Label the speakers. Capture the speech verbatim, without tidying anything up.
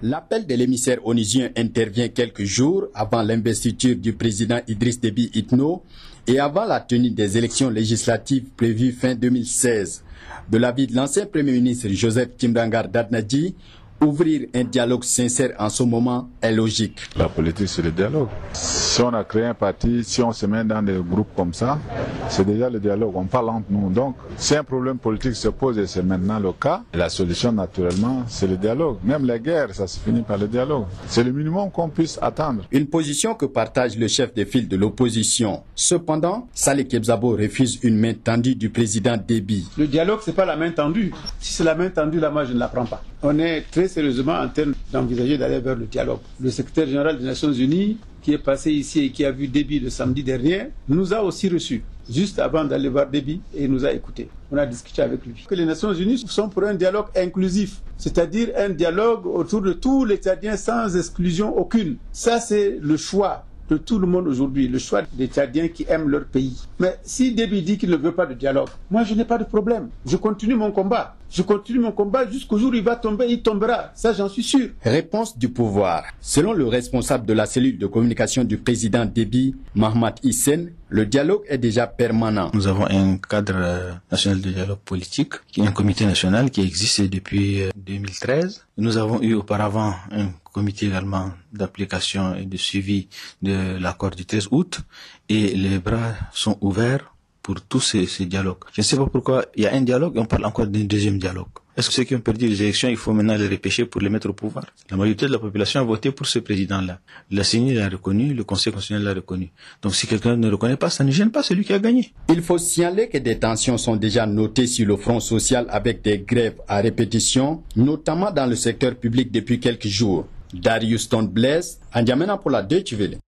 Speaker 1: L'appel de l'émissaire onusien intervient quelques jours avant l'investiture du président Idriss Déby Itno et avant la tenue des élections législatives prévues fin deux mille seize. De l'avis de l'ancien Premier ministre Joseph Timrangar Dadnadji, ouvrir un dialogue sincère en ce moment est logique.
Speaker 2: La politique, c'est le dialogue. Si on a créé un parti, si on se met dans des groupes comme ça, c'est déjà le dialogue. On parle entre nous. Donc, si un problème politique se pose et c'est maintenant le cas, la solution, naturellement, c'est le dialogue. Même les guerres, ça se finit par le dialogue. C'est le minimum qu'on puisse attendre.
Speaker 1: Une position que partage le chef de file de l'opposition. Cependant, Saleh Kebzabo refuse une main tendue du président Déby.
Speaker 3: Le dialogue, c'est pas la main tendue. Si c'est la main tendue, là, moi, je ne la prends pas. On est très sérieusement en train d'envisager d'aller vers le dialogue. Le secrétaire général des Nations Unies, qui est passé ici et qui a vu Déby le samedi dernier, nous a aussi reçus, juste avant d'aller voir Déby, et il nous a écoutés. On a discuté avec lui. Que les Nations Unies sont pour un dialogue inclusif, c'est-à-dire un dialogue autour de tous les Tchadiens sans exclusion aucune. Ça, c'est le choix de tout le monde aujourd'hui, le choix des Tchadiens qui aiment leur pays. Mais si Déby dit qu'il ne veut pas de dialogue, moi je n'ai pas de problème. Je continue mon combat. Je continue mon combat jusqu'au jour où il va tomber, il tombera. Ça, j'en suis sûr.
Speaker 1: Réponse du pouvoir. Selon le responsable de la cellule de communication du président Déby, Mahmoud Hissène, le dialogue est déjà permanent.
Speaker 4: Nous avons un cadre national de dialogue politique, qui est un comité national qui existe depuis deux mille treize. Nous avons eu auparavant un comité également d'application et de suivi de l'accord du treize août, et les bras sont ouverts pour tous ces, ces dialogues. Je ne sais pas pourquoi il y a un dialogue et on parle encore d'un deuxième dialogue. Est-ce que ceux qui ont perdu les élections, il faut maintenant les repêcher pour les mettre au pouvoir? La majorité de la population a voté pour ce président-là. La C E N I l'a reconnu, le Conseil constitutionnel l'a reconnu. Donc si quelqu'un ne le reconnaît pas, ça ne gêne pas celui qui a gagné.
Speaker 1: Il faut signaler que des tensions sont déjà notées sur le front social avec des grèves à répétition, notamment dans le secteur public depuis quelques jours. Darius Ton Blaise, N'Djamena pour la Deutsche Welle.